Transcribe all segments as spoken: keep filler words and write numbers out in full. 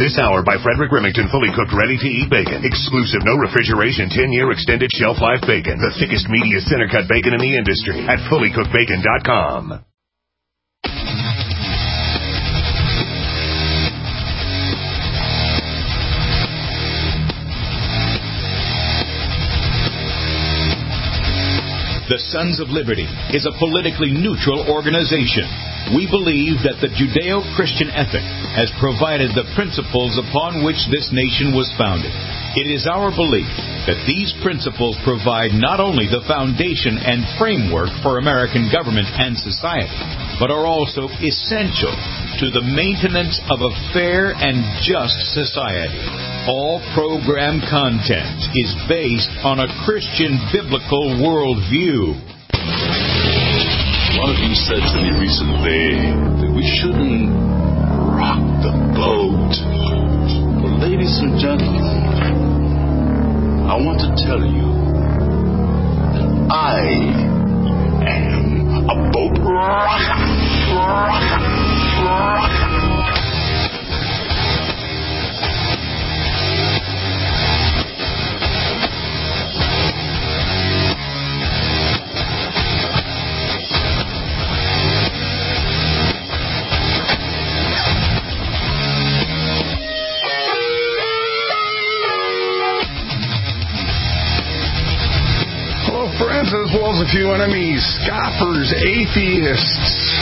This hour by Frederick Remington, fully cooked, ready-to-eat bacon. Exclusive, no refrigeration, ten-year extended shelf life bacon. The thickest, meatiest, center-cut bacon in the industry at fully cooked bacon dot com. The Sons of Liberty is a politically neutral organization. We believe that the Judeo-Christian ethic has provided the principles upon which this nation was founded. It is our belief that these principles provide not only the foundation and framework for American government and society, but are also essential to the maintenance of a fair and just society. All program content is based on a Christian biblical worldview. One of you said to me recently that we shouldn't rock the boat. Well, ladies and gentlemen, I want to tell you that I am a boat rocker. Rocker. Rocker. Friends, as well as a few enemies, scoffers, atheists,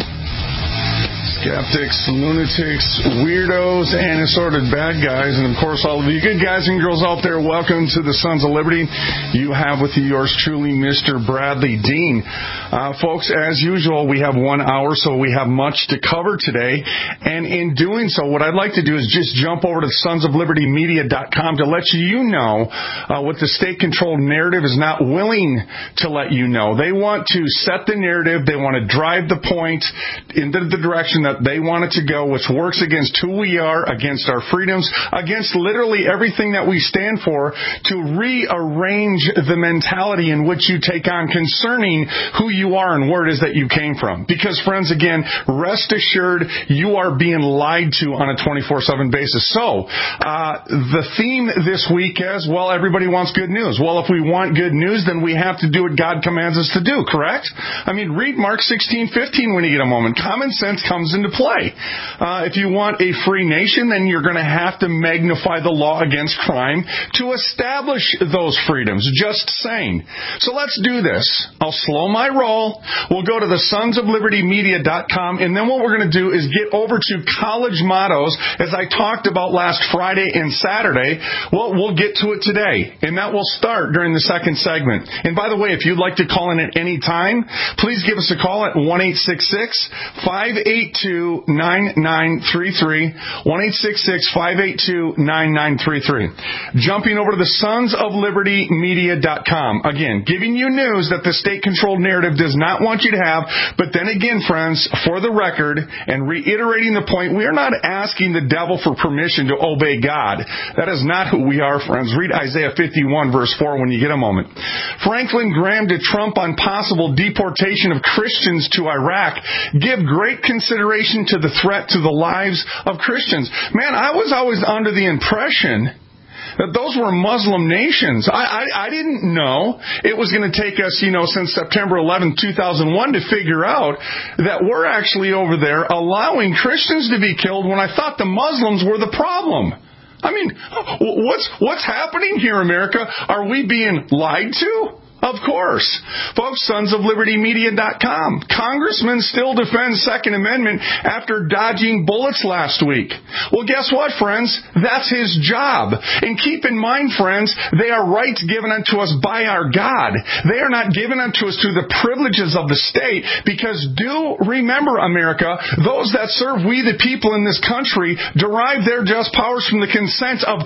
skeptics, lunatics, weirdos, and assorted bad guys. And, of course, all of you good guys and girls out there, welcome to the Sons of Liberty. You have with you yours truly, Mister Bradley Dean. Uh, folks, as usual, we have one hour, so we have much to cover today. And in doing so, what I'd like to do is just jump over to sons of liberty media dot com to let you know uh, what the state-controlled narrative is not willing to let you know. They want to set the narrative. They want to drive the point into the direction that they want it to go, which works against who we are, against our freedoms, against literally everything that we stand for, to rearrange the mentality in which you take on concerning who you are and where it is that you came from. Because, friends, again, rest assured, you are being lied to on a twenty-four seven basis. So, uh, the theme this week is, well, everybody wants good news. Well, if we want good news, then we have to do what God commands us to do, correct? I mean, read Mark sixteen fifteen when you get a moment. Common sense comes into play. Uh, if you want a free nation, then you're going to have to magnify the law against crime to establish those freedoms. Just saying. So let's do this. I'll slow my roll. We'll go to the sons of liberty media dot com, and then what we're going to do is get over to college mottos, as I talked about last Friday and Saturday. Well, we'll get to it today, and that will start during the second segment. And by the way, if you'd like to call in at any time, please give us a call at one eight six six, five eight two, nine nine three three, one eight six six, five eight two, nine nine three three. Jumping over to the sons of liberty media dot com. Again, giving you news that the state-controlled narrative does not want you to have. But then again, friends, for the record, and reiterating the point, we are not asking the devil for permission to obey God. That is not who we are, friends. Read Isaiah fifty-one, verse four, when you get a moment. Franklin Graham to Trump on possible deportation of Christians to Iraq. Give great consideration to the threat to the lives of Christians. Man, I was always under the impression that those were Muslim nations. I, I, I didn't know it was going to take us, you know, since September eleventh, two thousand one to figure out that we're actually over there allowing Christians to be killed when I thought the Muslims were the problem. I mean, what's what's happening here, America? Are we being lied to? Of course. Folks, sons of liberty media dot com. Congressman still defends Second Amendment after dodging bullets last week. Well, guess what, friends? That's his job. And keep in mind, friends, they are rights given unto us by our God. They are not given unto us through the privileges of the state, because do remember, America, those that serve we the people in this country derive their just powers from the consent of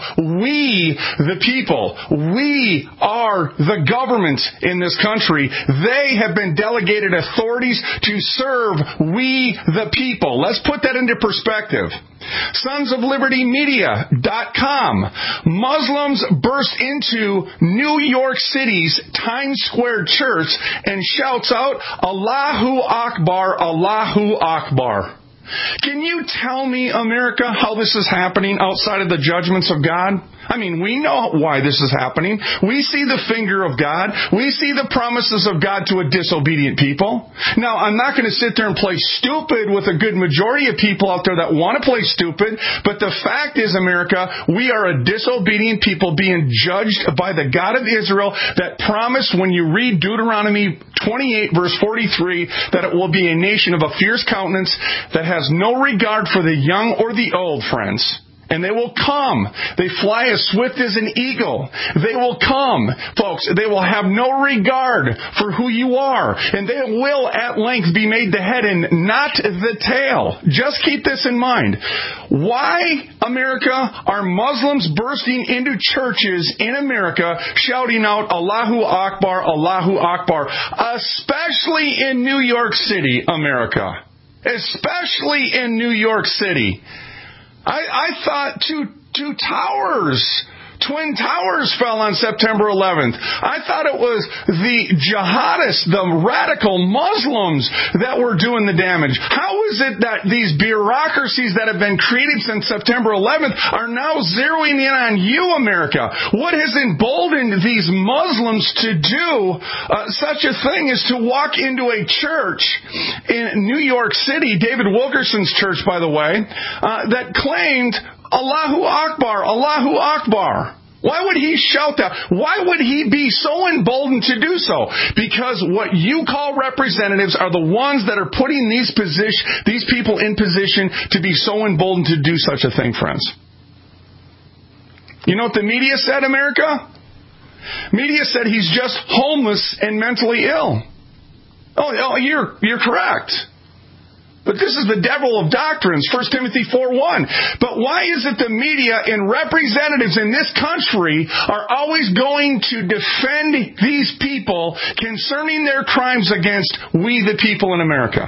we the people. We are the government in this country. They have been delegated authorities to serve we the people. Let's put that into perspective. sons of liberty media dot com. Muslims burst into New York City's Times Square church and shouts out, Allahu Akbar, Allahu Akbar. Can you tell me, America, how this is happening outside of the judgments of God? I mean, we know why this is happening. We see the finger of God. We see the promises of God to a disobedient people. Now, I'm not going to sit there and play stupid with a good majority of people out there that want to play stupid, but the fact is, America, we are a disobedient people being judged by the God of Israel that promised, when you read Deuteronomy twenty-eight, verse forty-three, that it will be a nation of a fierce countenance that has no regard for the young or the old, friends. And they will come. They fly as swift as an eagle. They will come, folks. They will have no regard for who you are. And they will at length be made the head and not the tail. Just keep this in mind. Why, America, are Muslims bursting into churches in America shouting out Allahu Akbar, Allahu Akbar, especially in New York City, America? Especially in New York City. I, I thought two two towers, twin towers fell on September eleventh. I thought it was the jihadists, the radical Muslims that were doing the damage. How is it that these bureaucracies that have been created since September eleventh are now zeroing in on you, America? What has emboldened these Muslims to do uh, such a thing as to walk into a church in New York City, David Wilkerson's church, by the way, uh, that claimed Allahu Akbar, Allahu Akbar. Why would he shout that? Why would he be so emboldened to do so? Because what you call representatives are the ones that are putting these position, these people in position to be so emboldened to do such a thing, friends. You know what the media said, America? Media said he's just homeless and mentally ill. Oh, oh you're you're correct. But this is the devil of doctrines, First Timothy four one. But why is it the media and representatives in this country are always going to defend these people concerning their crimes against we the people in America?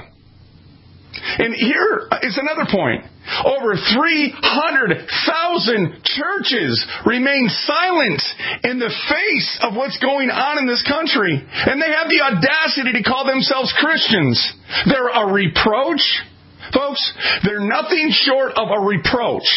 And here is another point. Over three hundred thousand churches remain silent in the face of what's going on in this country. And they have the audacity to call themselves Christians. They're a reproach. Folks, they're nothing short of a reproach.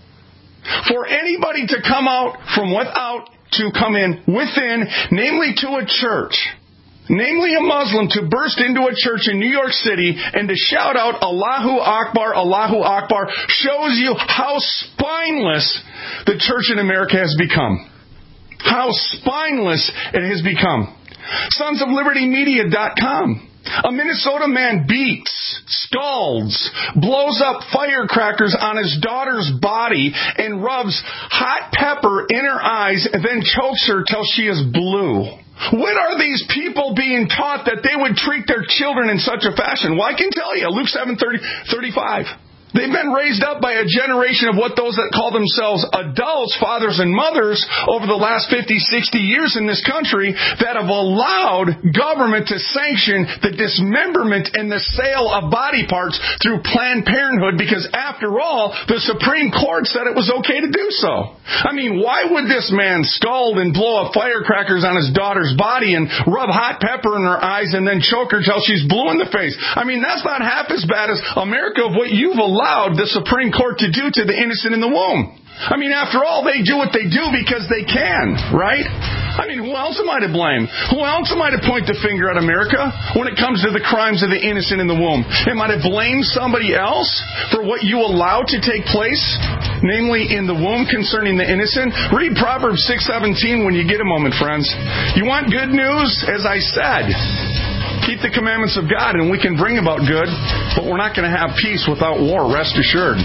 For anybody to come out from without to come in within, namely to a church, namely a Muslim, to burst into a church in New York City and to shout out Allahu Akbar, Allahu Akbar, shows you how spineless the church in America has become. How spineless it has become. Sons of Liberty Media dot com. A Minnesota man beats, scalds, blows up firecrackers on his daughter's body and rubs hot pepper in her eyes and then chokes her till she is blue. When are these people being taught that they would treat their children in such a fashion? Well, I can tell you, Luke seven thirty-five. They've been raised up by a generation of what those that call themselves adults, fathers and mothers, over the last fifty, sixty years in this country that have allowed government to sanction the dismemberment and the sale of body parts through Planned Parenthood because, after all, the Supreme Court said it was okay to do so. I mean, why would this man scald and blow up firecrackers on his daughter's body and rub hot pepper in her eyes and then choke her till she's blue in the face? I mean, that's not half as bad as America of what you've allowed the Supreme Court to do to the innocent in the womb. I mean, after all, they do what they do because they can, right? I mean, who else am I to blame? Who else am I to point the finger at America when it comes to the crimes of the innocent in the womb? Am I to blame somebody else for what you allowed to take place, namely in the womb concerning the innocent? Read Proverbs six seventeen when you get a moment, friends. You want good news? As I said, keep the commandments of God and we can bring about good, but we're not going to have peace without war, rest assured.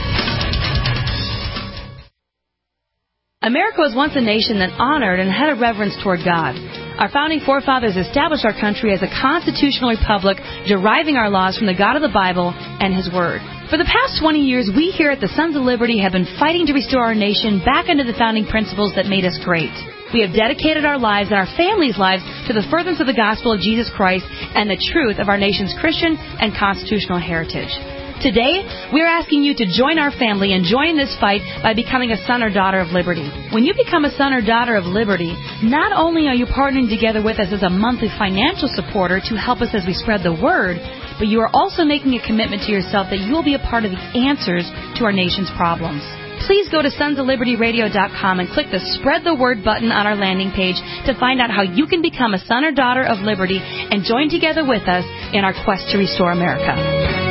America was once a nation that honored and had a reverence toward God. Our founding forefathers established our country as a constitutional republic, deriving our laws from the God of the Bible and His Word. For the past twenty years, we here at the Sons of Liberty have been fighting to restore our nation back into the founding principles that made us great. We have dedicated our lives and our families' lives to the furtherance of the gospel of Jesus Christ and the truth of our nation's Christian and constitutional heritage. Today, we are asking you to join our family and join in this fight by becoming a son or daughter of liberty. When you become a son or daughter of liberty, not only are you partnering together with us as a monthly financial supporter to help us as we spread the word, but you are also making a commitment to yourself that you will be a part of the answers to our nation's problems. Please go to sons of liberty radio dot com and click the Spread the Word button on our landing page to find out how you can become a son or daughter of liberty and join together with us in our quest to restore America.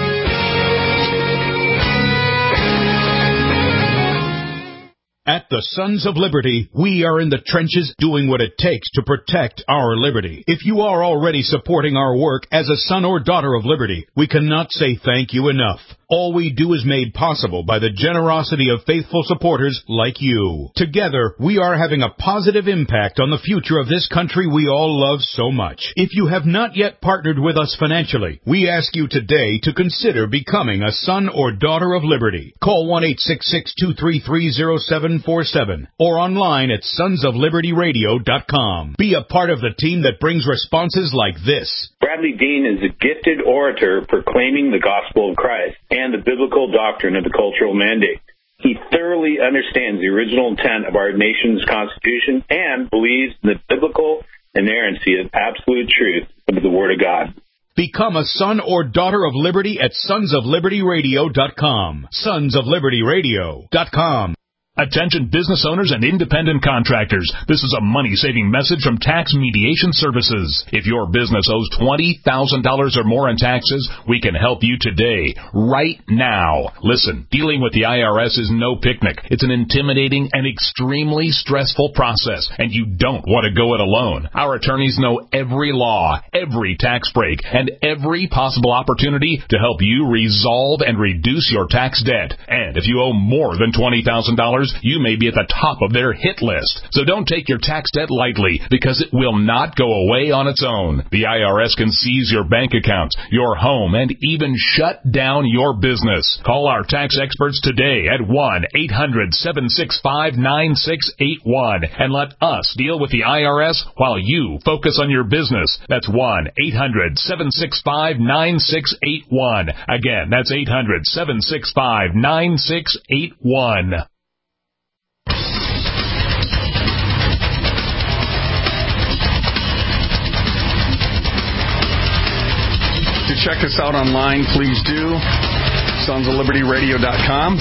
At the Sons of Liberty, we are in the trenches doing what it takes to protect our liberty. If you are already supporting our work as a son or daughter of liberty, we cannot say thank you enough. All we do is made possible by the generosity of faithful supporters like you. Together, we are having a positive impact on the future of this country we all love so much. If you have not yet partnered with us financially, we ask you today to consider becoming a son or daughter of liberty. Call one eight six six, two three three, zero seven four seven or online at sons of liberty radio dot com. Be a part of the team that brings responses like this. Bradley Dean is a gifted orator proclaiming the gospel of Christ and the biblical doctrine of the cultural mandate. He thoroughly understands the original intent of our nation's Constitution and believes in the biblical inerrancy of absolute truth of the Word of God. Become a son or daughter of liberty at sons of liberty radio dot com. sons of liberty radio dot com. Attention business owners and independent contractors. This is a money-saving message from Tax Mediation Services. If your business owes twenty thousand dollars or more in taxes, we can help you today, right now. Listen, dealing with the I R S is no picnic. It's an intimidating and extremely stressful process, and you don't want to go it alone. Our attorneys know every law, every tax break, and every possible opportunity to help you resolve and reduce your tax debt. And if you owe more than twenty thousand dollars, you may be at the top of their hit list. So don't take your tax debt lightly, because it will not go away on its own. The I R S can seize your bank accounts, your home, and even shut down your business. Call our tax experts today at one eight hundred, seven six five, nine six eight one and let us deal with the I R S while you focus on your business. That's one eight hundred, seven six five, nine six eight one. Again, that's eight hundred, seven six five, nine six eight one. To check us out online, please do sons of liberty radio dot com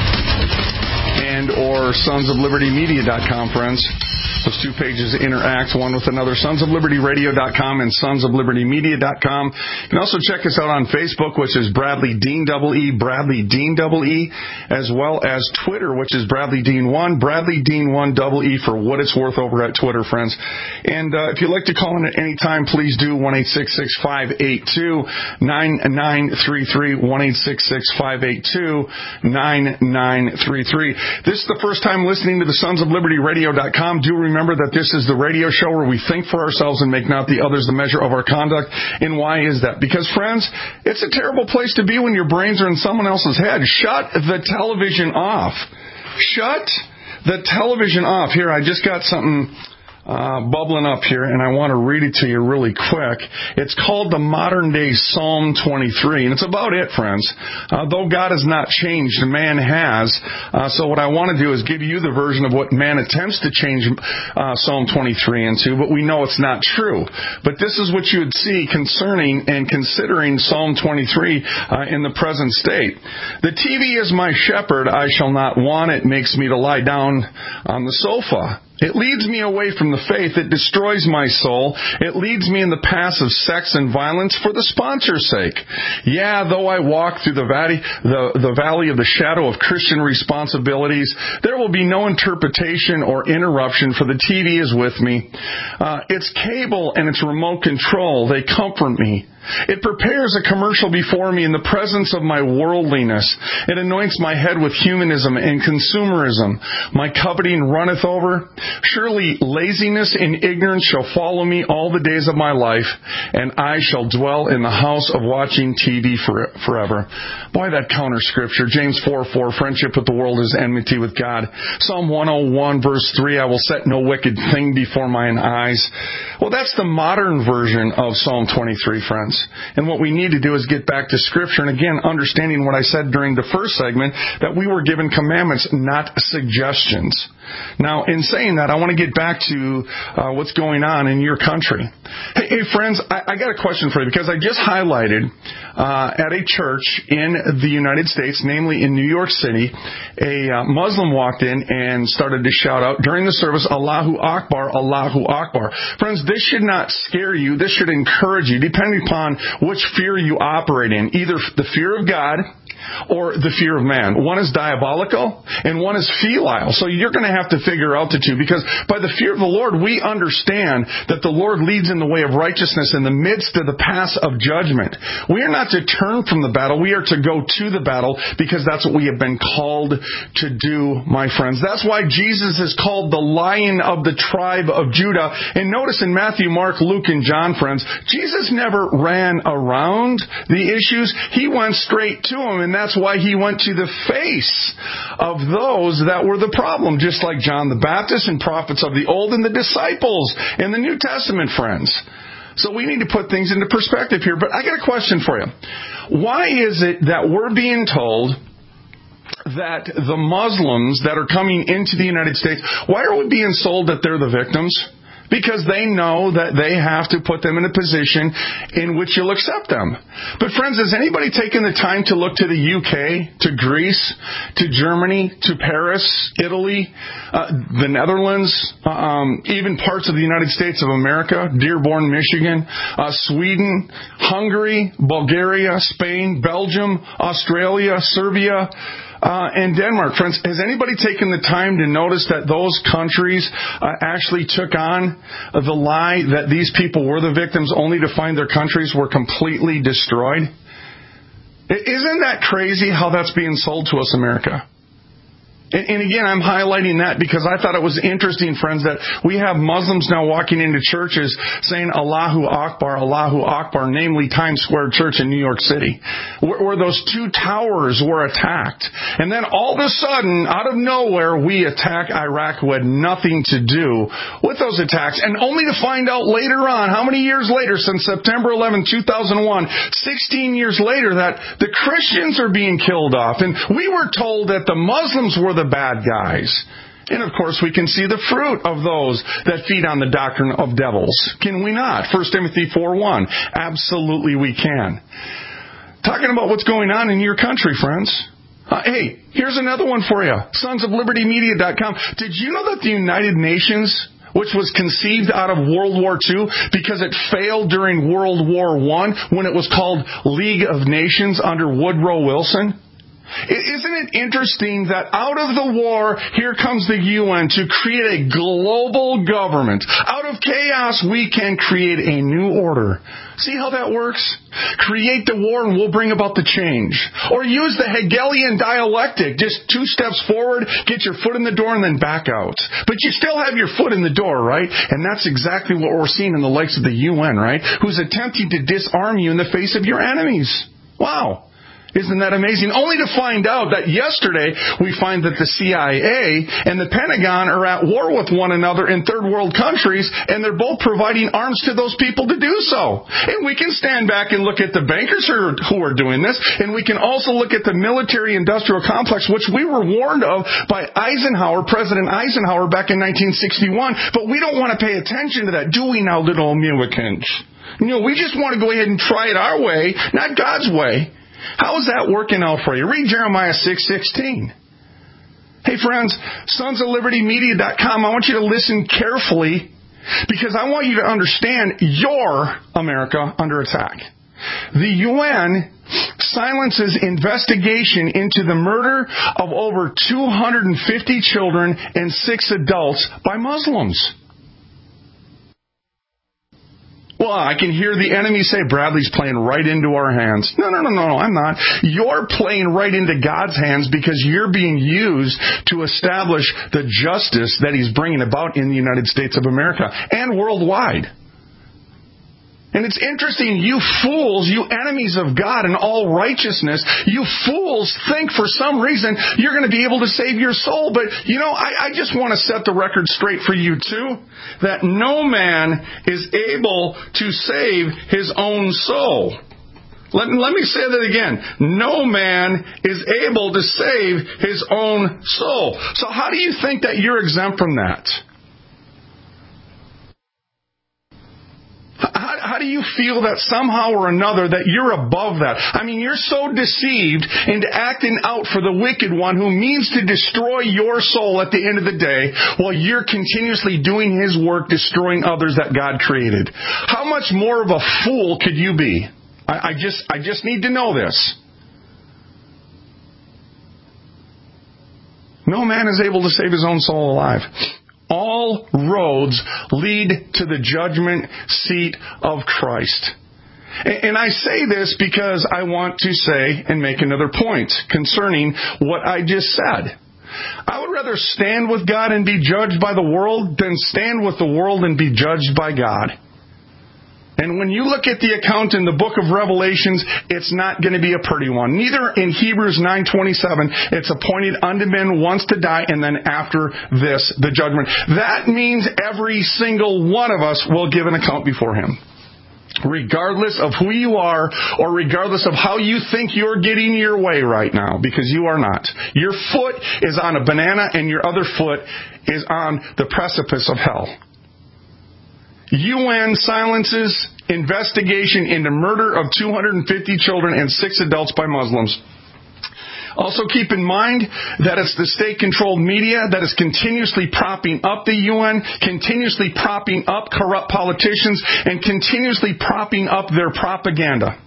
and or sons of liberty media dot com, friends. Those two pages interact one with another, sons of liberty radio dot com and sons of liberty media dot com. You can also check us out on Facebook, which is Bradley Dean double E, Bradley Dean double E, as well as Twitter, which is Bradley Dean one, Bradley Dean one double E for what it's worth over at Twitter, friends. And uh, if you'd like to call in at any time, please do one eight six six, five eight two, nine nine three three, one eight six six, five eight two, nine nine three three. This is the first time listening to the sons of liberty radio dot com. Do remember Remember that this is the radio show where we think for ourselves and make not the others the measure of our conduct. And why is that? Because, friends, it's a terrible place to be when your brains are in someone else's head. Shut the television off. Shut the television off. Here, I just got something Uh, bubbling up here, and I want to read it to you really quick. It's called the Modern Day Psalm twenty-three, and it's about it, friends. Uh, though God has not changed, man has. Uh, so what I want to do is give you the version of what man attempts to change uh, Psalm twenty-three into, but we know it's not true. But this is what you would see concerning and considering Psalm twenty-three uh, in the present state. The T V is my shepherd, I shall not want. It makes me to lie down on the sofa. It leads me away from the faith. It destroys my soul. It leads me in the paths of sex and violence for the sponsor's sake. Yeah, though I walk through the valley, the, the valley of the shadow of Christian responsibilities, there will be no interpretation or interruption, for the T V is with me. Uh, its cable and its remote control, they comfort me. It prepares a commercial before me in the presence of my worldliness. It anoints my head with humanism and consumerism. My coveting runneth over. Surely laziness and ignorance shall follow me all the days of my life, and I shall dwell in the house of watching T V for, forever. Boy, that counter scripture. James four four, friendship with the world is enmity with God. Psalm one oh one, verse three, I will set no wicked thing before mine eyes. Well, that's the modern version of Psalm twenty-three, friends. And what we need to do is get back to Scripture. And again, understanding what I said during the first segment, that we were given commandments, not suggestions. Now, in saying that, I want to get back to uh, what's going on in your country. Hey, hey friends, I, I got a question for you, because I just highlighted uh, at a church in the United States, namely in New York City, a uh, Muslim walked in and started to shout out during the service, Allahu Akbar, Allahu Akbar. Friends, this should not scare you. This should encourage you, depending upon which fear you operate in, either the fear of God or the fear of man. One is diabolical and one is filial. So you're going to have to figure out the two, because by the fear of the Lord, we understand that the Lord leads in the way of righteousness in the midst of the path of judgment. We are not to turn from the battle. We are to go to the battle, because that's what we have been called to do, my friends. That's why Jesus is called the Lion of the tribe of Judah. And notice in Matthew, Mark, Luke, and John, friends, Jesus never ran around the issues. He went straight to them, and that's why he went to the face of those that were the problem, just like John the Baptist and prophets of the old and the disciples in the New Testament, friends. So we need to put things into perspective here. But I got a question for you. Why is it that we're being told that the Muslims that are coming into the United States, why are we being sold that they're the victims? Because they know that they have to put them in a position in which you'll accept them. But friends, has anybody taken the time to look to the U K, to Greece, to Germany, to Paris, Italy, uh, the Netherlands, um, even parts of the United States of America, Dearborn, Michigan, uh, Sweden, Hungary, Bulgaria, Spain, Belgium, Australia, Serbia, Uh, and Denmark, friends, has anybody taken the time to notice that those countries uh, actually took on uh, the lie that these people were the victims, only to find their countries were completely destroyed? Isn't that crazy how that's being sold to us, America? And again, I'm highlighting that because I thought it was interesting, friends, that we have Muslims now walking into churches saying Allahu Akbar, Allahu Akbar, namely Times Square Church in New York City, where, where those two towers were attacked. And then all of a sudden, out of nowhere, we attack Iraq, who had nothing to do with those attacks. And only to find out later on, how many years later, since September eleventh, two thousand one, sixteen years later, that the Christians are being killed off. And we were told that the Muslims were the bad guys. And of course, we can see the fruit of those that feed on the doctrine of devils. Can we not? First Timothy four one. Absolutely we can. Talking about what's going on in your country, friends. Uh, hey, here's another one for you. sons of liberty media dot com. Did you know that the United Nations, which was conceived out of World War Two because it failed during World War One when it was called League of Nations under Woodrow Wilson? Isn't it interesting that out of the war, here comes the U N to create a global government. Out of chaos, we can create a new order. See how that works? Create the war and we'll bring about the change. Or use the Hegelian dialectic. Just two steps forward, get your foot in the door, and then back out. But you still have your foot in the door, right? And that's exactly what we're seeing in the likes of the U N, right? Who's attempting to disarm you in the face of your enemies. Wow. Isn't that amazing? Only to find out that yesterday we find that the C I A and the Pentagon are at war with one another in third world countries, and they're both providing arms to those people to do so. And we can stand back and look at the bankers who are, who are doing this, and we can also look at the military-industrial complex, which we were warned of by Eisenhower, President Eisenhower, back in nineteen sixty-one. But we don't want to pay attention to that, do we now, little Americans? You know, we just want to go ahead and try it our way, not God's way. How is that working out for you? Read Jeremiah six sixteen. Hey friends, sons of liberty media dot com, I want you to listen carefully because I want you to understand your America under attack. The U N silences investigation into the murder of over two hundred fifty children and six adults by Muslims. Well, I can hear the enemy say, Bradley's playing right into our hands. No, no, no, no, no, I'm not. You're playing right into God's hands because you're being used to establish the justice that He's bringing about in the United States of America and worldwide. And it's interesting, you fools, you enemies of God and all righteousness, you fools think for some reason you're going to be able to save your soul. But, you know, I, I just want to set the record straight for you too, that no man is able to save his own soul. Let, let me say that again. No man is able to save his own soul. So how do you think that you're exempt from that? How, how do you feel that somehow or another that you're above that? I mean, you're so deceived into acting out for the wicked one who means to destroy your soul at the end of the day while you're continuously doing his work, destroying others that God created. How much more of a fool could you be? I, I just, I just need to know this. No man is able to save his own soul alive. All roads lead to the judgment seat of Christ. And I say this because I want to say and make another point concerning what I just said. I would rather stand with God and be judged by the world than stand with the world and be judged by God. And when you look at the account in the book of Revelations, it's not going to be a pretty one. Neither in Hebrews nine twenty-seven, it's appointed unto men once to die, and then after this, the judgment. That means every single one of us will give an account before him. Regardless of who you are, or regardless of how you think you're getting your way right now, because you are not. Your foot is on a banana, and your other foot is on the precipice of hell. U N silences investigation into murder of two hundred fifty children and six adults by Muslims. Also keep in mind that it's the state-controlled media that is continuously propping up the U N, continuously propping up corrupt politicians, and continuously propping up their propaganda.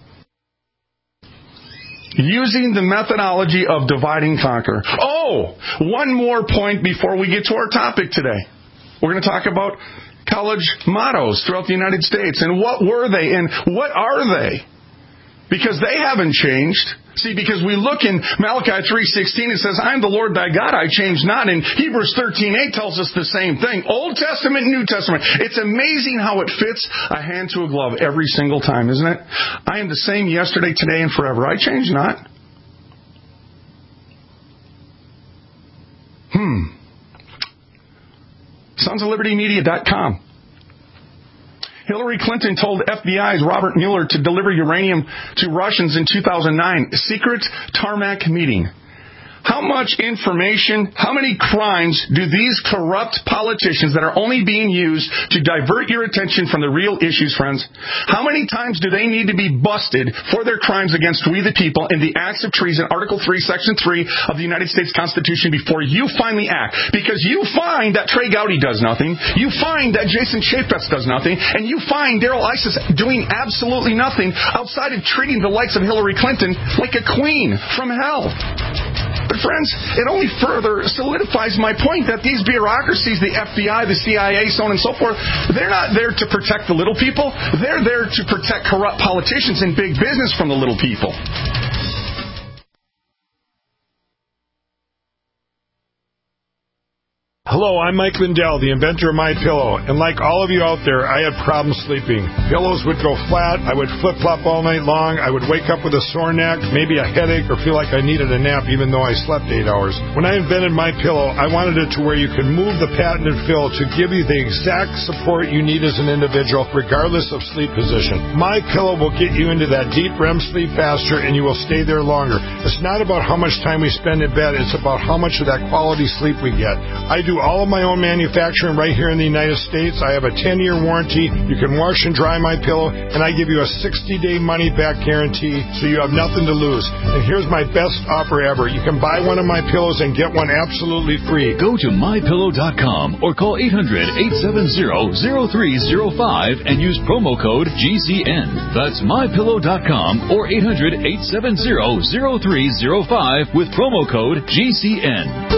Using the methodology of divide and conquer. Oh, one more point before we get to our topic today. We're going to talk about college mottos throughout the United States. And what were they and what are they? Because they haven't changed. See, because we look in Malachi three sixteen, it says, I am the Lord thy God, I change not. And Hebrews thirteen eight tells us the same thing. Old Testament, New Testament. It's amazing how it fits a hand to a glove every single time, isn't it? I am the same yesterday, today, and forever. I change not. Hmm. Sons of Liberty Media dot com. Hillary Clinton told F B I's Robert Mueller to deliver uranium to Russians in two thousand nine. Secret tarmac meeting. How much information, how many crimes do these corrupt politicians that are only being used to divert your attention from the real issues, friends, how many times do they need to be busted for their crimes against we the people in the acts of treason, Article three, Section three of the United States Constitution before you finally act? Because you find that Trey Gowdy does nothing, you find that Jason Chaffetz does nothing, and you find Darrell Isis doing absolutely nothing outside of treating the likes of Hillary Clinton like a queen from hell. But friends, it only further solidifies my point that these bureaucracies, the F B I, the C I A, so on and so forth, they're not there to protect the little people. They're there to protect corrupt politicians and big business from the little people. Hello, I'm Mike Lindell, the inventor of MyPillow, and like all of you out there, I had problems sleeping. Pillows would go flat, I would flip-flop all night long, I would wake up with a sore neck, maybe a headache, or feel like I needed a nap even though I slept eight hours. When I invented MyPillow, I wanted it to where you can move the patented fill to give you the exact support you need as an individual, regardless of sleep position. MyPillow will get you into that deep R E M sleep faster, and you will stay there longer. It's not about how much time we spend in bed, it's about how much of that quality sleep we get. I do all of my own manufacturing right here in the United States. I have a ten-year warranty. You can wash and dry my pillow, and I give you a sixty-day money-back guarantee, so you have nothing to lose. And here's my best offer ever. You can buy one of my pillows and get one absolutely free. Go to my pillow dot com or call eight hundred, eight seven zero, zero three zero five and use promo code G C N. That's my pillow dot com or eight hundred, eight seven zero, zero three zero five with promo code G C N.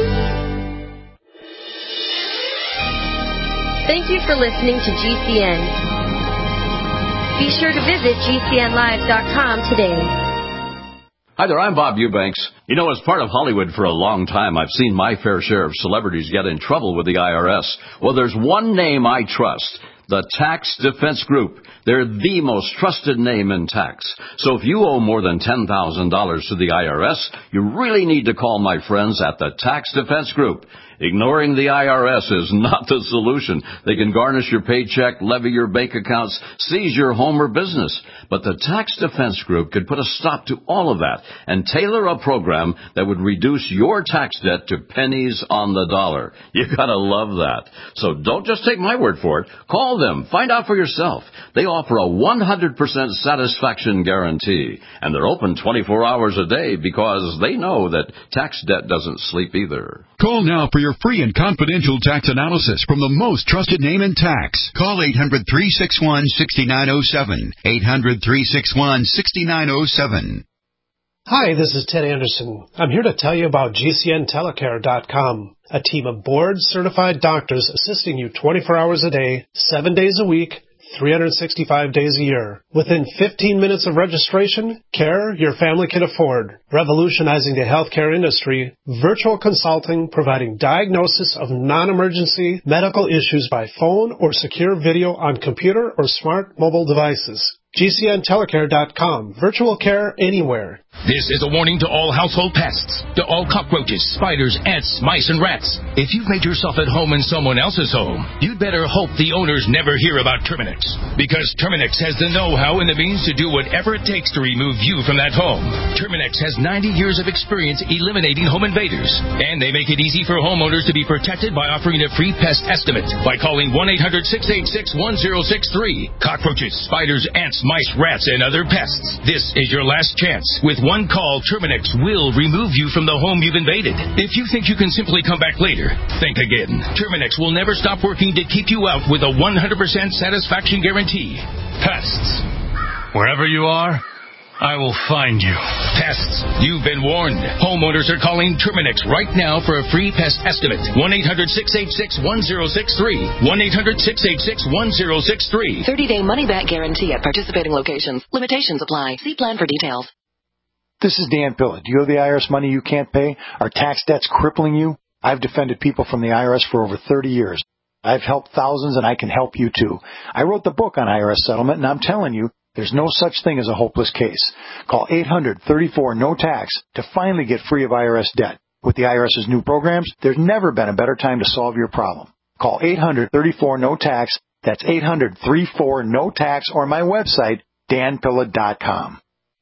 Thank you for listening to G C N. Be sure to visit G C N live dot com today. Hi there, I'm Bob Eubanks. You know, as part of Hollywood for a long time, I've seen my fair share of celebrities get in trouble with the I R S. Well, there's one name I trust. The Tax Defense Group. They're the most trusted name in tax. So if you owe more than ten thousand dollars to the I R S, you really need to call my friends at the Tax Defense Group. Ignoring the I R S is not the solution. They can garnish your paycheck, levy your bank accounts, seize your home or business. But the Tax Defense Group could put a stop to all of that and tailor a program that would reduce your tax debt to pennies on the dollar. You gotta love that. So don't just take my word for it. Call them. Find out for yourself. They offer a one hundred percent satisfaction guarantee. And they're open twenty-four hours a day because they know that tax debt doesn't sleep either. Call now for your free and confidential tax analysis from the most trusted name in tax. Call eight hundred, three six one, six nine zero seven. eight hundred, three six one, six nine zero seven. Hi, this is Ted Anderson. I'm here to tell you about G C N telecare dot com, a team of board-certified doctors assisting you twenty-four hours a day, seven days a week, three hundred sixty-five days a year. Within fifteen minutes of registration, care your family can afford. Revolutionizing the healthcare industry, virtual consulting providing diagnosis of non-emergency medical issues by phone or secure video on computer or smart mobile devices. G C N telecare dot com. Virtual care anywhere. This is a warning to all household pests, to all cockroaches, spiders, ants, mice, and rats. If you've made yourself at home in someone else's home, you'd better hope the owners never hear about Terminix. Because Terminix has the know-how and the means to do whatever it takes to remove you from that home. Terminix has ninety years of experience eliminating home invaders. And they make it easy for homeowners to be protected by offering a free pest estimate by calling one eight hundred, six eight six, one zero six three. Cockroaches, spiders, ants, mice, rats, and other pests. This is your last chance. With one call, Terminix will remove you from the home you've invaded. If you think you can simply come back later, think again. Terminix will never stop working to keep you out with a one hundred percent satisfaction guarantee. Pests. Wherever you are, I will find you. Pests. You've been warned. Homeowners are calling Terminix right now for a free pest estimate. one eight hundred, six eight six, one zero six three. one eight hundred, six eight six, one zero six three. thirty-day money-back guarantee at participating locations. Limitations apply. See plan for details. This is Dan Pilla. Do you owe the I R S money you can't pay? Are tax debts crippling you? I've defended people from the I R S for over thirty years. I've helped thousands, and I can help you too. I wrote the book on I R S settlement, and I'm telling you, there's no such thing as a hopeless case. Call eight hundred, thirty-four, no tax to finally get free of I R S debt. With the IRS's new programs, there's never been a better time to solve your problem. Call eight hundred, thirty-four, no tax. That's eight hundred, thirty-four, no tax, or my website, dan pilla dot com.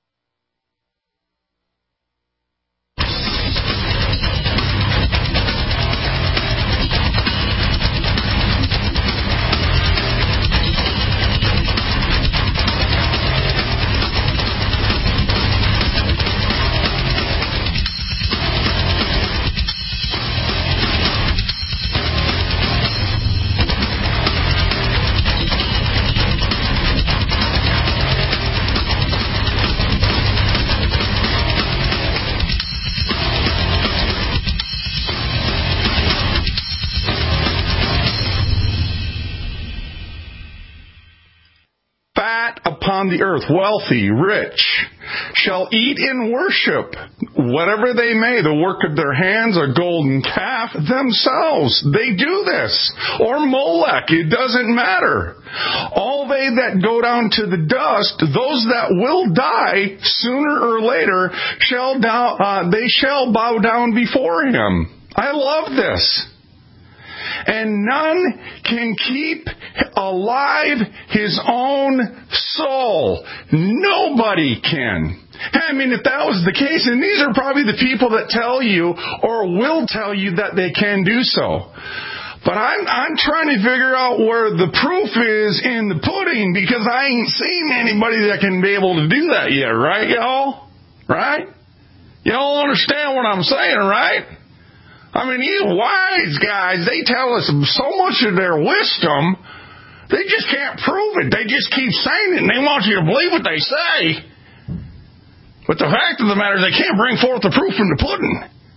Upon the earth, wealthy, rich, shall eat and worship whatever they may, the work of their hands, a golden calf, themselves. They do this. Or Molech, it doesn't matter. All they that go down to the dust, those that will die sooner or later, shall down, uh, they shall bow down before him. I love this. And none can keep alive his own soul. Nobody can. I mean, if that was the case, and these are probably the people that tell you or will tell you that they can do so. But I'm I'm trying to figure out where the proof is in the pudding, because I ain't seen anybody that can be able to do that yet, right, y'all? Right? Y'all understand what I'm saying, right? I mean, these wise guys, they tell us so much of their wisdom, they just can't prove it. They just keep saying it, and they want you to believe what they say. But the fact of the matter is they can't bring forth the proof in the pudding.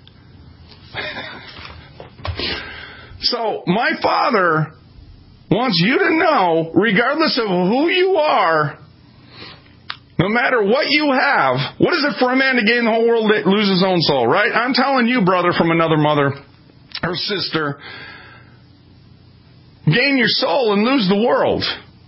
So, my Father wants you to know, regardless of who you are, no matter what you have, what is it for a man to gain the whole world and lose his own soul, right? I'm telling you, brother from another mother or sister, gain your soul and lose the world.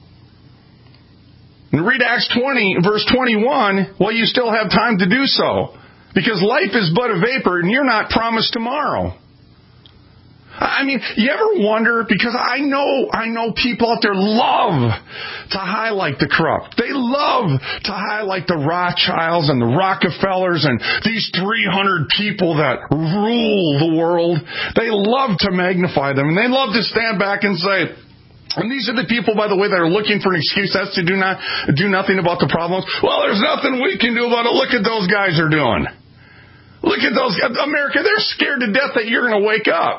And read Acts twenty, verse twenty-one, while you still have time to do so. Because life is but a vapor, and you're not promised tomorrow. I mean, you ever wonder, because I know, I know people out there love to highlight the corrupt. They love to highlight the Rothschilds and the Rockefellers and these three hundred people that rule the world. They love to magnify them, and they love to stand back and say, and these are the people, by the way, that are looking for an excuse as to do not do nothing about the problems. Well, there's nothing we can do about it. Look at those guys are doing. Look at those, America, they're scared to death that you're going to wake up.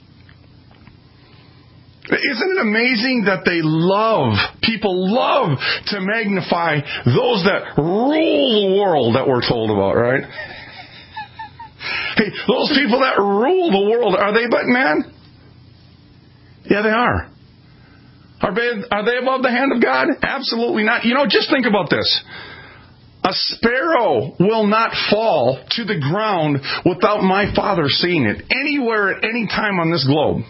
Isn't it amazing that they love, people love to magnify those that rule the world that we're told about, right? Hey, those people that rule the world, are they but men? Yeah, they are. Are they, are they above the hand of God? Absolutely not. You know, just think about this. A sparrow will not fall to the ground without my Father seeing it, anywhere at any time on this globe.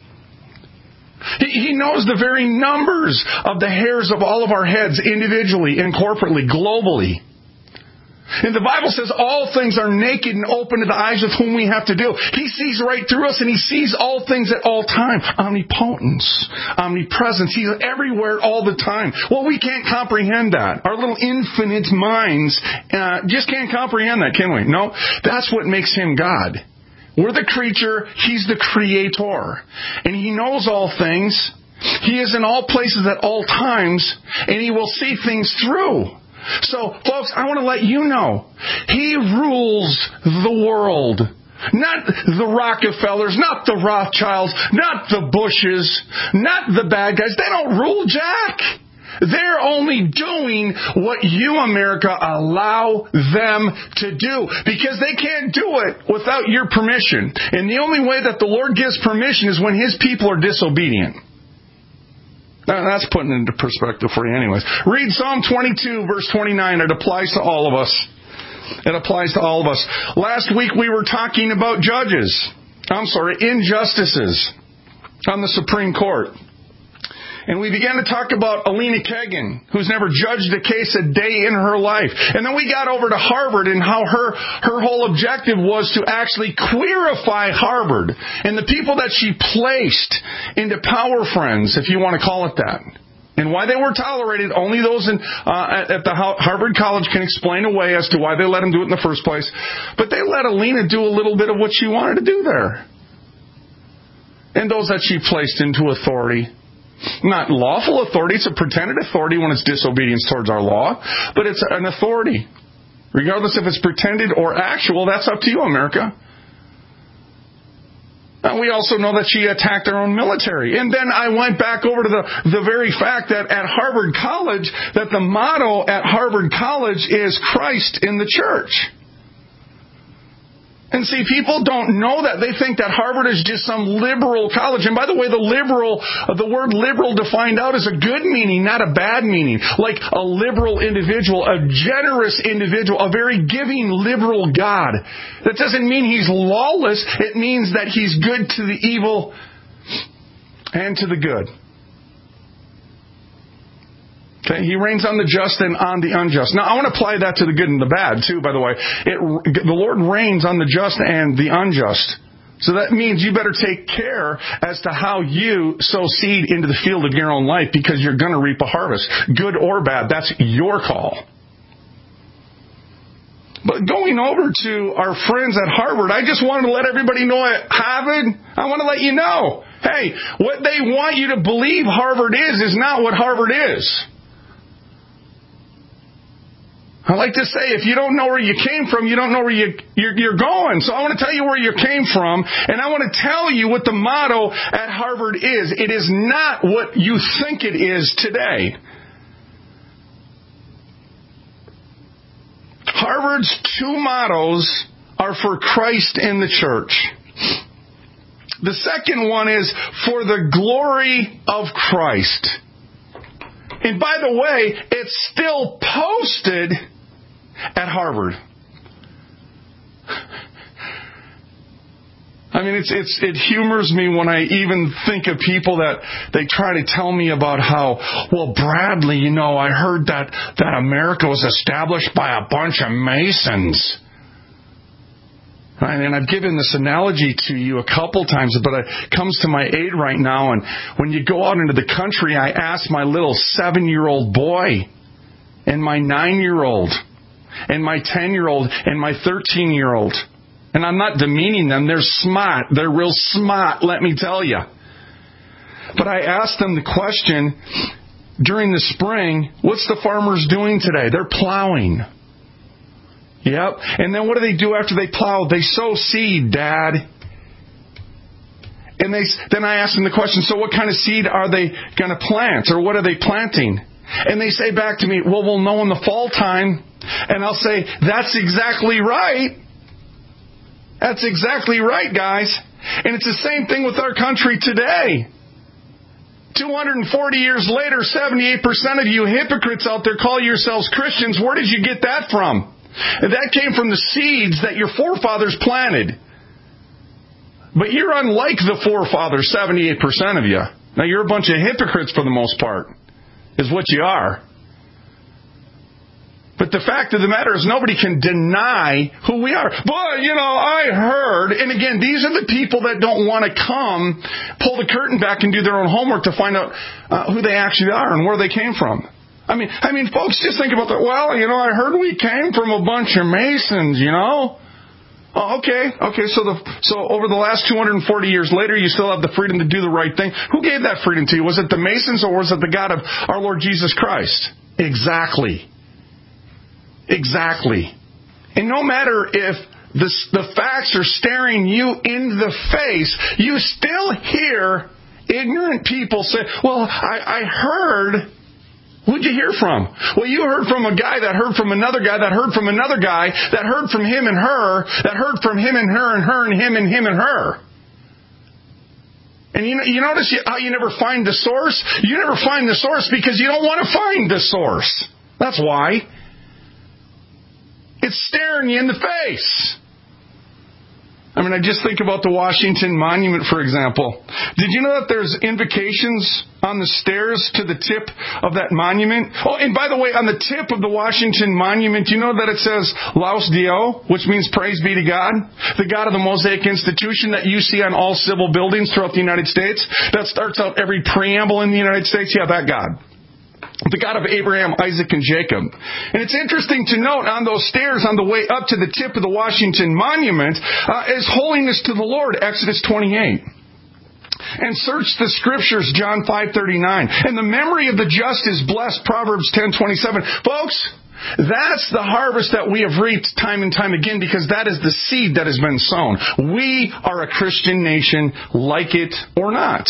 He knows the very numbers of the hairs of all of our heads individually and corporately, globally. And the Bible says all things are naked and open to the eyes of whom we have to do. He sees right through us, and He sees all things at all time. Omnipotence, omnipresence. He's everywhere all the time. Well, we can't comprehend that. Our little infinite minds uh, just can't comprehend that, can we? No, that's what makes Him God. We're the creature, He's the creator. And He knows all things. He is in all places at all times, and He will see things through. So, folks, I want to let you know, He rules the world. Not the Rockefellers, not the Rothschilds, not the Bushes, not the bad guys. They don't rule jack. They're only doing what you, America, allow them to do. Because they can't do it without your permission. And the only way that the Lord gives permission is when His people are disobedient. Now, that's putting it into perspective for you anyways. Read Psalm twenty-two, verse twenty-nine. It applies to all of us. It applies to all of us. Last week we were talking about judges. I'm sorry, injustices on the Supreme Court. And we began to talk about Alina Kagan, who's never judged a case a day in her life. And then we got over to Harvard and how her, her whole objective was to actually queerify Harvard and the people that she placed into power friends, if you want to call it that. And why they were tolerated, only those in, uh, at the Harvard College can explain away as to why they let them do it in the first place. But they let Alina do a little bit of what she wanted to do there. And those that she placed into authority. Not lawful authority, it's a pretended authority when it's disobedience towards our law, but it's an authority. Regardless if it's pretended or actual, that's up to you, America. And we also know that she attacked our own military. And then I went back over to the, the very fact that at Harvard College, that the motto at Harvard College is Christ in the church. And see, people don't know that. They think that Harvard is just some liberal college. And by the way, the liberal, the word liberal defined out is a good meaning, not a bad meaning. Like a liberal individual, a generous individual, a very giving liberal God. That doesn't mean He's lawless. It means that He's good to the evil and to the good. Okay, He reigns on the just and on the unjust. Now, I want to apply that to the good and the bad, too, by the way. It, the Lord reigns on the just and the unjust. So that means you better take care as to how you sow seed into the field of your own life, because you're going to reap a harvest. Good or bad, that's your call. But going over to our friends at Harvard, I just wanted to let everybody know at Harvard, I want to let you know, hey, what they want you to believe Harvard is, is not what Harvard is. I like to say, if you don't know where you came from, you don't know where you, you're, you're going. So I want to tell you where you came from, and I want to tell you what the motto at Harvard is. It is not what you think it is today. Harvard's two mottos are for Christ in the church. The second one is for the glory of Christ. And by the way, it's still posted at Harvard. I mean, it's, it's, it humors me when I even think of people that they try to tell me about how, well, Bradley, you know, I heard that, that America was established by a bunch of Masons. And I've given this analogy to you a couple times, but it comes to my aid right now. And when you go out into the country, I ask my little seven-year-old boy and my nine-year-old and my ten-year-old and my thirteen-year-old. And I'm not demeaning them. They're smart. They're real smart, let me tell you. But I asked them the question during the spring, what's the farmers doing today? They're plowing. Yep. And then what do they do after they plow? They sow seed, Dad. And they then I asked them the question, so what kind of seed are they going to plant? Or what are they planting? And they say back to me, well, we'll know in the fall time. And I'll say, that's exactly right. That's exactly right, guys. And it's the same thing with our country today. two hundred forty years later, seventy-eight percent of you hypocrites out there call yourselves Christians. Where did you get that from? And that came from the seeds that your forefathers planted. But you're unlike the forefathers, seventy-eight percent of you. Now, you're a bunch of hypocrites for the most part, is what you are. But the fact of the matter is nobody can deny who we are. Boy, you know, I heard, and again, these are the people that don't want to come, pull the curtain back and do their own homework to find out uh, who they actually are and where they came from. I mean, I mean, folks, just think about that. Well, you know, I heard we came from a bunch of Masons, you know. Oh, okay, okay. So the so over the last two hundred forty years later, you still have the freedom to do the right thing. Who gave that freedom to you? Was it the Masons or was it the God of our Lord Jesus Christ? Exactly. Exactly. And no matter if the, the facts are staring you in the face, you still hear ignorant people say, well, I, I heard. Who'd you hear from? Well, you heard from a guy that heard from another guy that heard from another guy that heard from him and her that heard from him and her and her and him and him and her. And you, you notice how you never find the source? You never find the source because you don't want to find the source. That's why. It's staring you in the face. I mean, I just think about the Washington Monument, for example. Did you know that there's invocations on the stairs to the tip of that monument? Oh, and by the way, on the tip of the Washington Monument, you know that it says Laus Deo, which means praise be to God? The God of the Mosaic Institution that you see on all civil buildings throughout the United States. That starts out every preamble in the United States. Yeah, that God. The God of Abraham, Isaac, and Jacob. And it's interesting to note on those stairs on the way up to the tip of the Washington Monument uh, is holiness to the Lord, Exodus twenty-eight. And search the Scriptures, John five thirty-nine. And the memory of the just is blessed, Proverbs ten twenty-seven. Folks, that's the harvest that we have reaped time and time again because that is the seed that has been sown. We are a Christian nation, like it or not.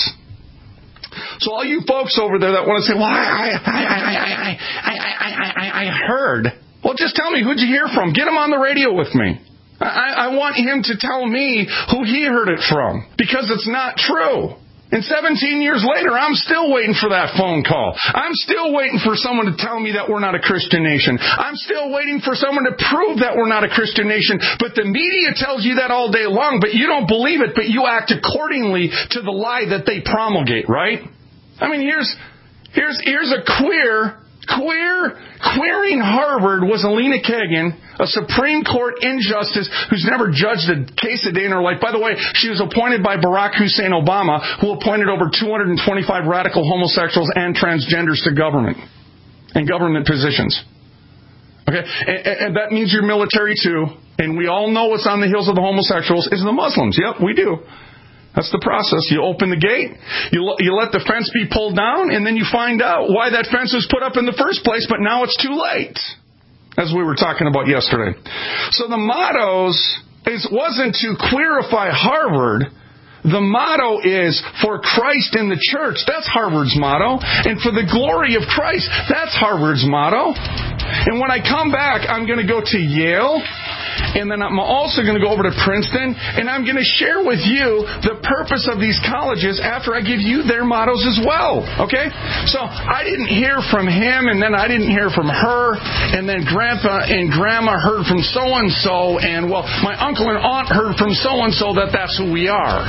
So all you folks over there that want to say, well, I, I, I, I, I, I, I, I heard. Well, just tell me, who'd you hear from? Get him on the radio with me. I, I want him to tell me who he heard it from. Because it's not true. And seventeen years later, I'm still waiting for that phone call. I'm still waiting for someone to tell me that we're not a Christian nation. I'm still waiting for someone to prove that we're not a Christian nation. But the media tells you that all day long, but you don't believe it, but you act accordingly to the lie that they promulgate, right? I mean, here's here's here's a queer, queer, queering Harvard was Alina Kagan, a Supreme Court injustice who's never judged a case a day in her life. By the way, she was appointed by Barack Hussein Obama, who appointed over two hundred twenty-five radical homosexuals and transgenders to government and government positions. Okay, and, and that means your military too. And we all know what's on the heels of the homosexuals is the Muslims. Yep, we do. That's the process. You open the gate, you, you let the fence be pulled down, and then you find out why that fence was put up in the first place, but now it's too late, as we were talking about yesterday. So the mottos is, wasn't to queerify Harvard. The motto is, for Christ in the church. That's Harvard's motto. And for the glory of Christ, that's Harvard's motto. And when I come back, I'm going to go to Yale. And then I'm also going to go over to Princeton, and I'm going to share with you the purpose of these colleges after I give you their mottos as well. Okay? So I didn't hear from him, and then I didn't hear from her, and then Grandpa and Grandma heard from so-and-so, and, well, my uncle and aunt heard from so-and-so that that's who we are.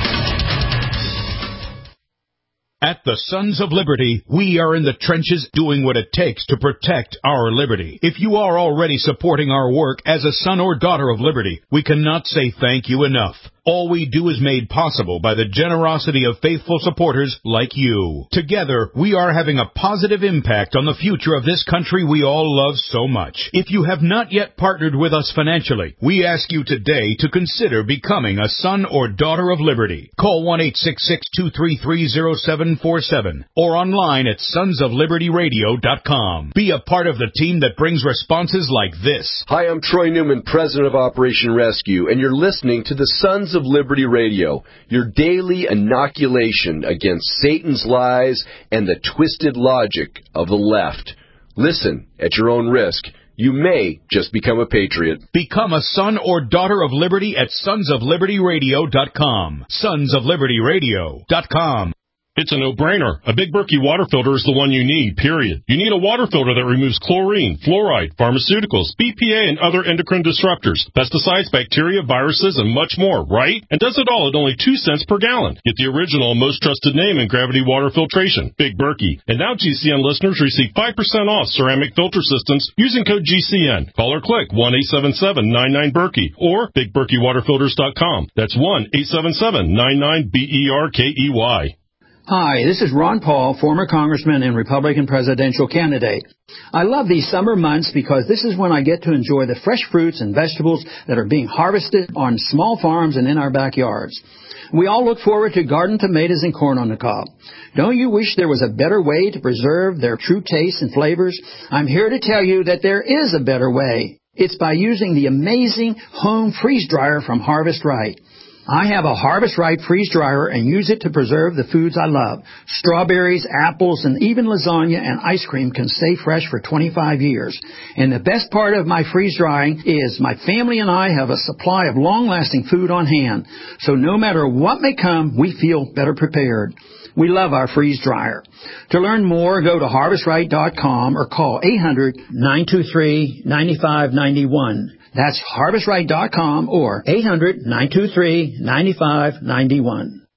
At the Sons of Liberty, we are in the trenches doing what it takes to protect our liberty. If you are already supporting our work as a son or daughter of liberty, we cannot say thank you enough. All we do is made possible by the generosity of faithful supporters like you. Together, we are having a positive impact on the future of this country we all love so much. If you have not yet partnered with us financially, we ask you today to consider becoming a son or daughter of liberty. Call one eight six six, two three three, zero seven four seven or online at sons of liberty radio dot com. Be a part of the team that brings responses like this. Hi, I'm Troy Newman, president of Operation Rescue, and you're listening to the Sons of Liberty Radio, your daily inoculation against Satan's lies and the twisted logic of the left. Listen at your own risk. You may just become a patriot. Become a son or daughter of liberty at sons of liberty radio dot com. sons of liberty radio dot com. It's a no-brainer. A Big Berkey water filter is the one you need, period. You need a water filter that removes chlorine, fluoride, pharmaceuticals, B P A, and other endocrine disruptors, pesticides, bacteria, viruses, and much more, right? And does it all at only two cents per gallon. Get the original and most trusted name in gravity water filtration, Big Berkey. And now G C N listeners receive five percent off ceramic filter systems using code G C N. Call or click one eight seven seven, nine nine, Berkey or big berkey water filters dot com. That's one eight seven seven, nine nine, B E R K E Y. Hi, this is Ron Paul, former congressman and Republican presidential candidate. I love these summer months because this is when I get to enjoy the fresh fruits and vegetables that are being harvested on small farms and in our backyards. We all look forward to garden tomatoes and corn on the cob. Don't you wish there was a better way to preserve their true tastes and flavors? I'm here to tell you that there is a better way. It's by using the amazing home freeze dryer from Harvest Right. I have a Harvest Right freeze dryer and use it to preserve the foods I love. Strawberries, apples, and even lasagna and ice cream can stay fresh for twenty-five years. And the best part of my freeze drying is my family and I have a supply of long-lasting food on hand. So no matter what may come, we feel better prepared. We love our freeze dryer. To learn more, go to harvest right dot com or call eight hundred, nine two three, nine five nine one. That's harvest right dot com or eight hundred, nine two three, nine five nine one.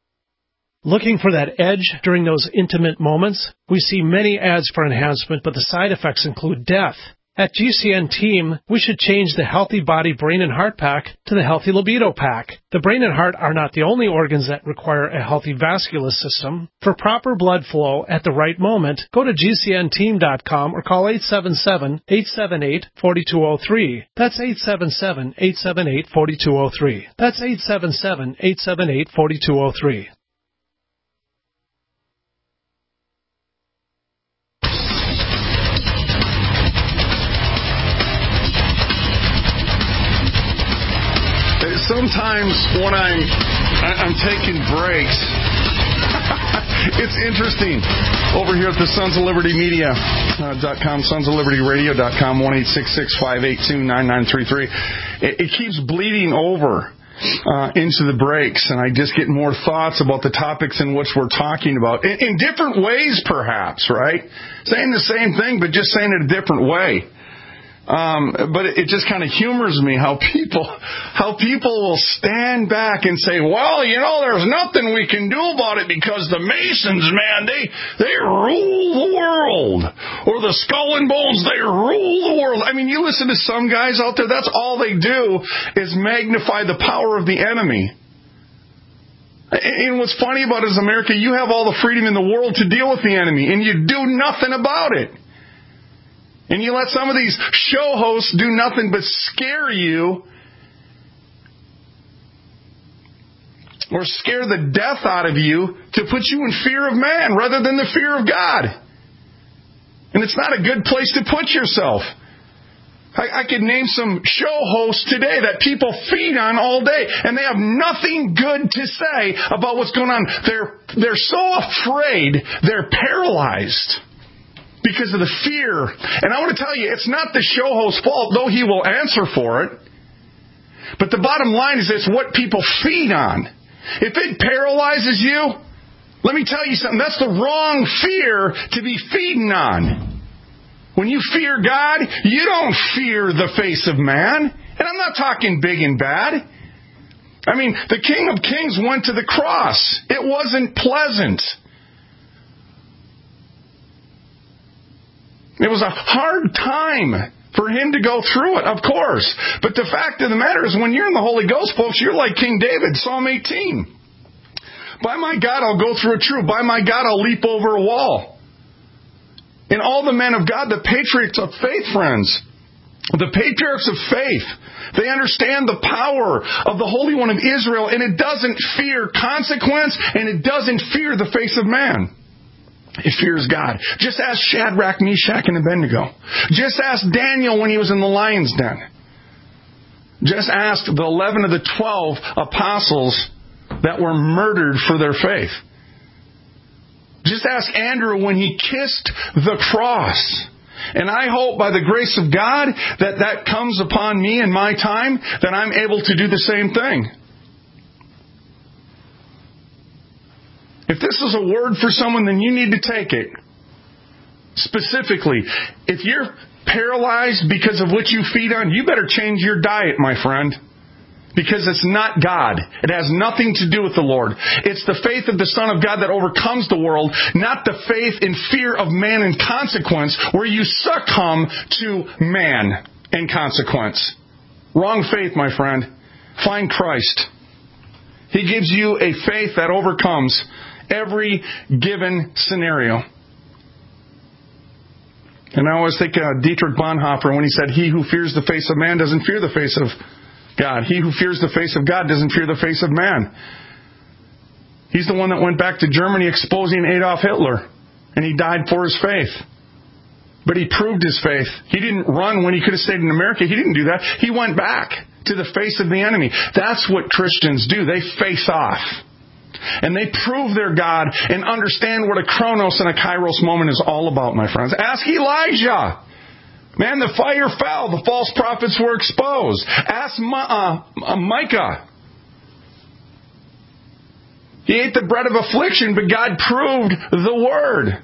Looking for that edge during those intimate moments? We see many ads for enhancement, but the side effects include death. At G C N Team, we should change the Healthy Body, Brain, and Heart Pack to the Healthy Libido Pack. The brain and heart are not the only organs that require a healthy vascular system. For proper blood flow at the right moment, go to G C N team dot com or call eight seven seven, eight seven eight, four two zero three. That's eight seven seven, eight seven eight, four two zero three. That's eight seven seven, eight seven eight, four two zero three. Sometimes when I'm I'm taking breaks, it's interesting. Over here at the Sons of Liberty Media dot com, Sons of Liberty Radio dot com, one eight six six, five eight two, nine nine three three. It, it keeps bleeding over uh, into the breaks, and I just get more thoughts about the topics in which we're talking about, in, in different ways, perhaps. Right? Saying the same thing, but just saying it a different way. Um, but it, it just kind of humors me how people, how people will stand back and say, well, you know, there's nothing we can do about it because the Masons, man, they, they rule the world. Or the Skull and Bones, they rule the world. I mean, you listen to some guys out there, that's all they do is magnify the power of the enemy. And what's funny about it is, America, you have all the freedom in the world to deal with the enemy, and you do nothing about it. And you let some of these show hosts do nothing but scare you or scare the death out of you to put you in fear of man rather than the fear of God. And it's not a good place to put yourself. I, I could name some show hosts today that people feed on all day, and they have nothing good to say about what's going on. They're, they're so afraid, they're paralyzed because of the fear. And I want to tell you, it's not the show host's fault, though he will answer for it. But the bottom line is it's what people feed on. If it paralyzes you, let me tell you something. That's the wrong fear to be feeding on. When you fear God, you don't fear the face of man. And I'm not talking big and bad. I mean, the King of Kings went to the cross. It wasn't pleasant. It was a hard time for him to go through it, of course. But the fact of the matter is, when you're in the Holy Ghost, folks, you're like King David, Psalm eighteen. By my God, I'll go through a troop. By my God, I'll leap over a wall. And all the men of God, the patriots of faith, friends, the patriarchs of faith, they understand the power of the Holy One of Israel, and it doesn't fear consequence, and it doesn't fear the face of man. It fears God. Just ask Shadrach, Meshach, and Abednego. Just ask Daniel when he was in the lion's den. Just ask the eleven of the twelve apostles that were murdered for their faith. Just ask Andrew when he kissed the cross. And I hope by the grace of God that that comes upon me in my time, that I'm able to do the same thing. If this is a word for someone, then you need to take it. Specifically, if you're paralyzed because of what you feed on, you better change your diet, my friend. Because it's not God. It has nothing to do with the Lord. It's the faith of the Son of God that overcomes the world, not the faith and fear of man and consequence, where you succumb to man and consequence. Wrong faith, my friend. Find Christ. He gives you a faith that overcomes every given scenario. And I always think of Dietrich Bonhoeffer when he said, he who fears the face of man doesn't fear the face of God. He who fears the face of God doesn't fear the face of man. He's the one that went back to Germany exposing Adolf Hitler. And he died for his faith. But he proved his faith. He didn't run when he could have stayed in America. He didn't do that. He went back to the face of the enemy. That's what Christians do. They face off. And they prove their God and understand what a chronos and a kairos moment is all about, my friends. Ask Elijah. Man, the fire fell. The false prophets were exposed. Ask Ma- uh, Micah. He ate the bread of affliction, but God proved the word.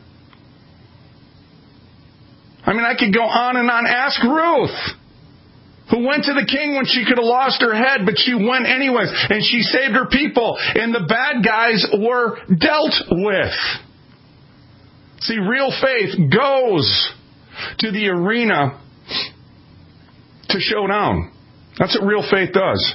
I mean, I could go on and on. Ask Ruth, who went to the king when she could have lost her head, but she went anyways, and she saved her people, and the bad guys were dealt with. See, real faith goes to the arena to show down. That's what real faith does.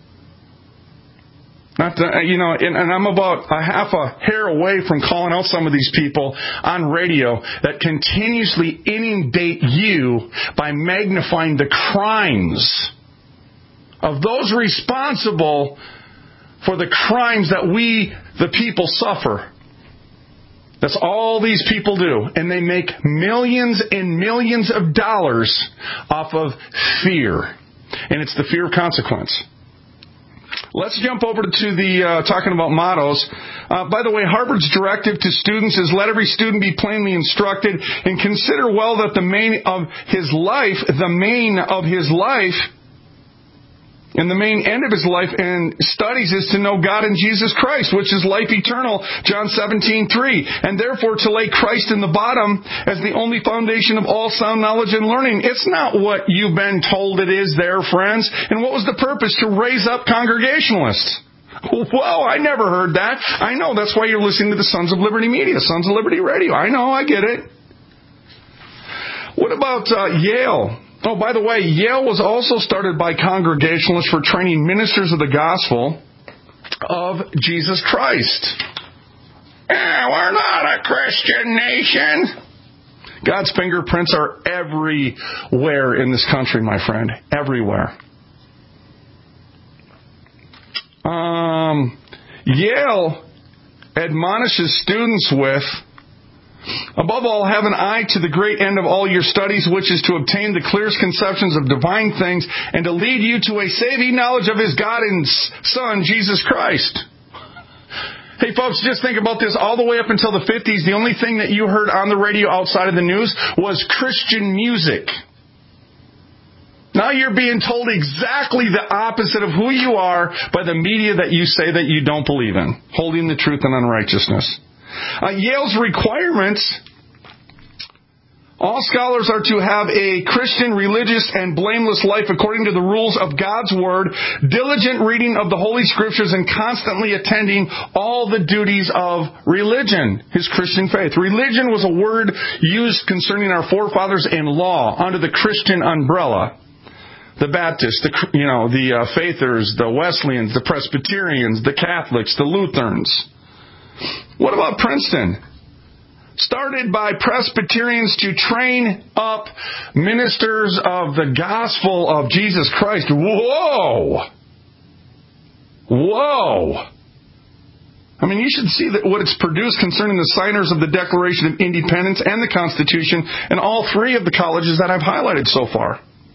Not to, you know, and, and I'm about a half a hair away from calling out some of these people on radio that continuously inundate you by magnifying the crimes of those responsible for the crimes that we, the people, suffer. That's all these people do. And they make millions and millions of dollars off of fear. And it's the fear of consequence. Let's jump over to the uh, talking about mottos. Uh, by the way, Harvard's directive to students is let every student be plainly instructed and consider well that the main of his life, the main of his life, and the main end of his life and studies is to know God and Jesus Christ, which is life eternal, John seventeen three. And therefore to lay Christ in the bottom as the only foundation of all sound knowledge and learning. It's not what you've been told it is there, friends. And what was the purpose? To raise up Congregationalists. Whoa, I never heard that. I know, that's why you're listening to the Sons of Liberty Media, Sons of Liberty Radio. I know, I get it. What about uh, Yale? Oh, by the way, Yale was also started by Congregationalists for training ministers of the gospel of Jesus Christ. Eh, we're not a Christian nation. God's fingerprints are everywhere in this country, my friend. Everywhere. Um, Yale admonishes students with, above all, have an eye to the great end of all your studies, which is to obtain the clearest conceptions of divine things and to lead you to a saving knowledge of His God and Son, Jesus Christ. Hey, folks, just think about this. All the way up until the fifties, the only thing that you heard on the radio outside of the news was Christian music. Now you're being told exactly the opposite of who you are by the media that you say that you don't believe in, holding the truth in unrighteousness. Uh, Yale's requirements, all scholars are to have a Christian, religious, and blameless life according to the rules of God's Word, diligent reading of the Holy Scriptures, and constantly attending all the duties of religion, his Christian faith. Religion was a word used concerning our forefathers in law under the Christian umbrella. The Baptists, the, you know, the uh, Faithers, the Wesleyans, the Presbyterians, the Catholics, the Lutherans. What about Princeton? Started by Presbyterians to train up ministers of the gospel of Jesus Christ. Whoa! Whoa! I mean, you should see that what it's produced concerning the signers of the Declaration of Independence and the Constitution and all three of the colleges that I've highlighted so far.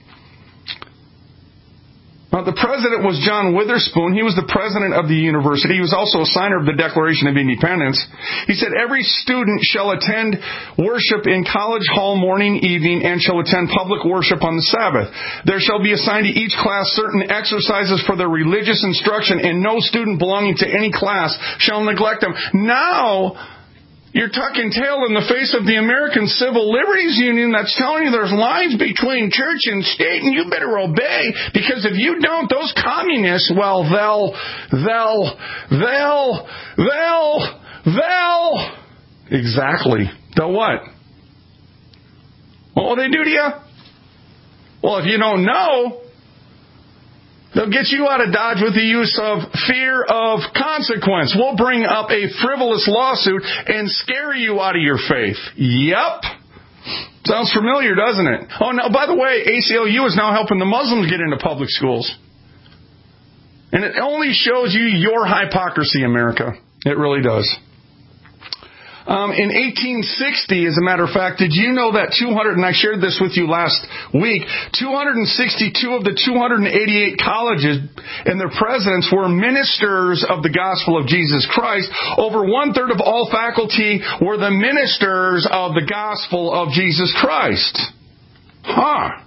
Now, the president was John Witherspoon. He was the president of the university. He was also a signer of the Declaration of Independence. He said, every student shall attend worship in college hall morning, evening, and shall attend public worship on the Sabbath. There shall be assigned to each class certain exercises for their religious instruction, and no student belonging to any class shall neglect them. Now, you're tucking tail in the face of the American Civil Liberties Union that's telling you there's lines between church and state and you better obey, because if you don't, those communists, well, they'll, they'll, they'll, they'll, they'll, exactly. They'll what? What will they do to you? Well, if you don't know, they'll get you out of Dodge with the use of fear of consequence. We'll bring up a frivolous lawsuit and scare you out of your faith. Yep. Sounds familiar, doesn't it? Oh, now, by the way, A C L U is now helping the Muslims get into public schools. And it only shows you your hypocrisy, America. It really does. Um, in eighteen sixty, as a matter of fact, did you know that two hundred, and I shared this with you last week, two hundred sixty-two of the two hundred eighty-eight colleges and their presidents were ministers of the gospel of Jesus Christ. Over one-third of all faculty were the ministers of the gospel of Jesus Christ. Huh.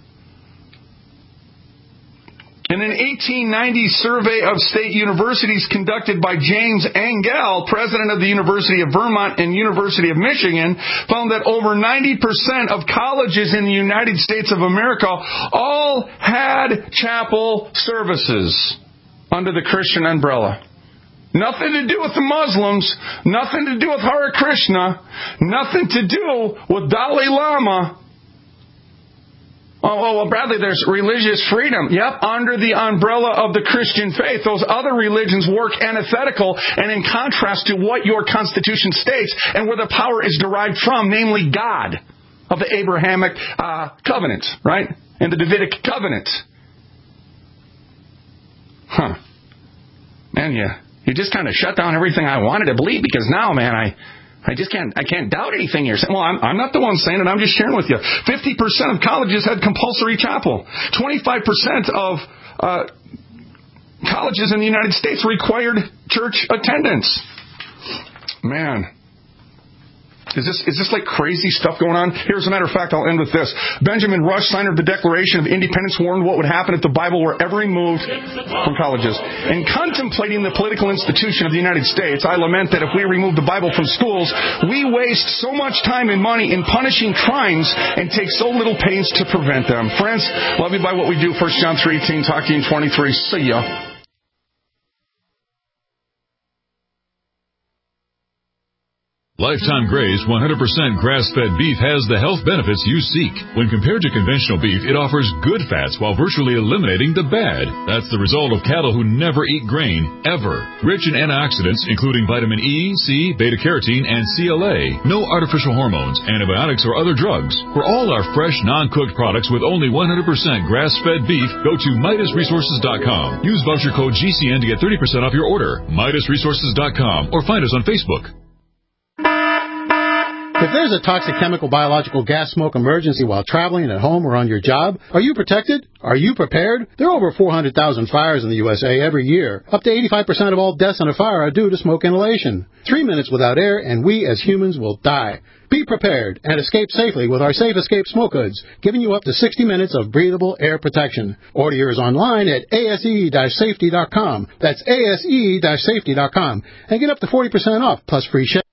In an eighteen ninety survey of state universities conducted by James Engel, president of the University of Vermont and University of Michigan, found that over ninety percent of colleges in the United States of America all had chapel services under the Christian umbrella. Nothing to do with the Muslims, nothing to do with Hare Krishna, nothing to do with Dalai Lama. Oh, well, Bradley, there's religious freedom. Yep, under the umbrella of the Christian faith. Those other religions work antithetical and in contrast to what your Constitution states and where the power is derived from, namely God of the Abrahamic uh, covenant, right? And the Davidic covenant. Huh. Man, yeah, you just kind of shut down everything I wanted to believe, because now, man, I... I just can't, I can't doubt anything you're saying. Well, I'm, I'm not the one saying it. I'm just sharing with you. fifty percent of colleges had compulsory chapel. twenty-five percent of uh, colleges in the United States required church attendance. Man. Is this, is this like crazy stuff going on? Here, as a matter of fact, I'll end with this. Benjamin Rush, signer of the Declaration of Independence, warned what would happen if the Bible were ever removed from colleges. In contemplating the political institution of the United States, I lament that if we remove the Bible from schools, we waste so much time and money in punishing crimes and take so little pains to prevent them. Friends, love you by what we do. First John three eighteen, talk to you in twenty-three. See ya. Lifetime Graze one hundred percent grass-fed beef has the health benefits you seek. When compared to conventional beef, it offers good fats while virtually eliminating the bad. That's the result of cattle who never eat grain, ever. Rich in antioxidants, including vitamin E, C, beta-carotene, and C L A. No artificial hormones, antibiotics, or other drugs. For all our fresh, non-cooked products with only one hundred percent grass-fed beef, go to Midas Resources dot com. Use voucher code G C N to get thirty percent off your order. Midas Resources dot com, or find us on Facebook. If there's a toxic chemical, biological, gas, smoke emergency while traveling at home or on your job, are you protected? Are you prepared? There are over four hundred thousand fires in the U S A every year. Up to eighty-five percent of all deaths in a fire are due to smoke inhalation. Three minutes without air and we as humans will die. Be prepared and escape safely with our Safe Escape Smoke Hoods, giving you up to sixty minutes of breathable air protection. Order yours online at A S E safety dot com. That's A S E safety dot com. And get up to forty percent off plus free shipping.